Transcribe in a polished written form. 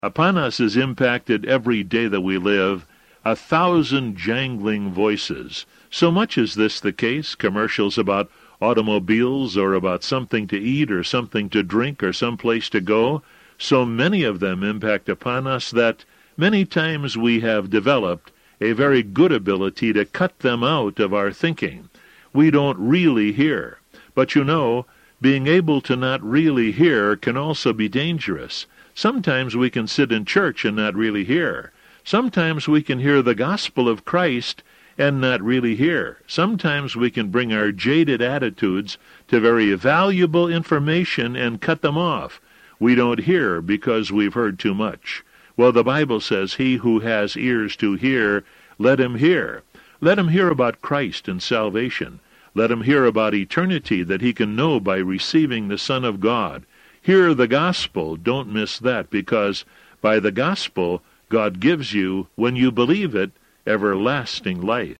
Upon us is impacted every day that we live 1,000 jangling voices. So much is this the case, commercials about automobiles or about something to eat or something to drink or some place to go. So many of them impact upon us that many times we have developed a very good ability to cut them out of our thinking. We don't really hear. But you know, being able to not really hear can also be dangerous. Sometimes we can sit in church and not really hear. Sometimes we can hear the gospel of Christ and not really hear. Sometimes we can bring our jaded attitudes to very valuable information and cut them off. We don't hear because we've heard too much. Well, the Bible says, he who has ears to hear, let him hear. Let him hear about Christ and salvation. Let him hear about eternity that he can know by receiving the Son of God. Hear the gospel. Don't miss that, because by the gospel, God gives you, when you believe it, everlasting life.